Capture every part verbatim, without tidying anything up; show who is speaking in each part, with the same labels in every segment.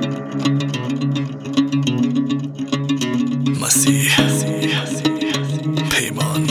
Speaker 1: مسیح پیمان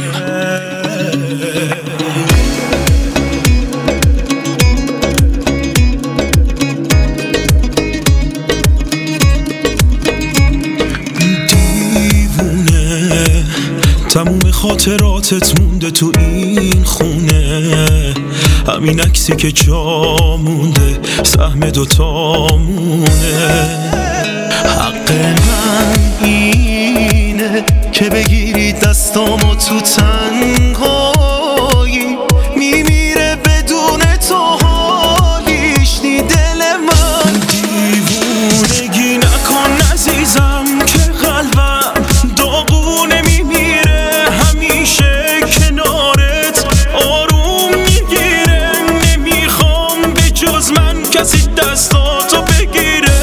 Speaker 1: دیوونه، تموم خاطراتت مونده تو این خونه، همین عکسی که جا مونده سهم دوتامونه. حق من اینه که بگیری دستامو تو تنهایی، میمیره بدون تو حالیش نی دل من. دیوونگی نکن عزیزم که قلبم داغونه، میمیره همیشه کنارت آروم میگیره، نمیخوام به جز من کسی دستاتو بگیره.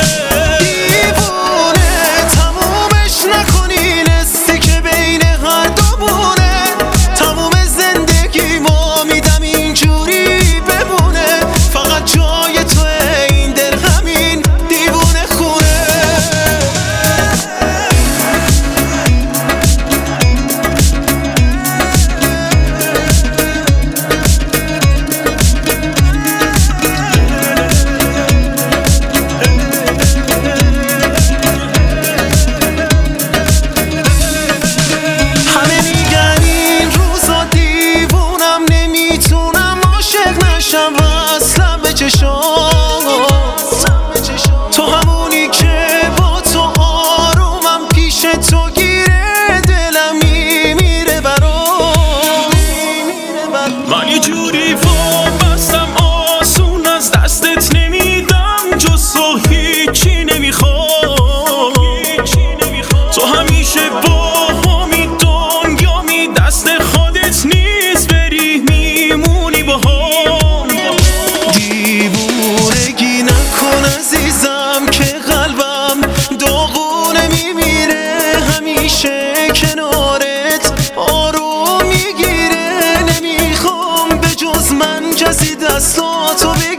Speaker 1: تو همونی که با تو آرومم، پیش تو گیره دلم میمیره برام. من یه جوری وابستم آسون از دستت نمیدم، جز تو هیچی نمیخوام. تو همیشه با همی دنیامی، دست خودت نیست بری میمونی با هم. دیوونگی نکن عزیزم که قلبم داغونه، میمیره همیشه کنارت آروم میگیره، نمیخوام به جز من کسی دستاتو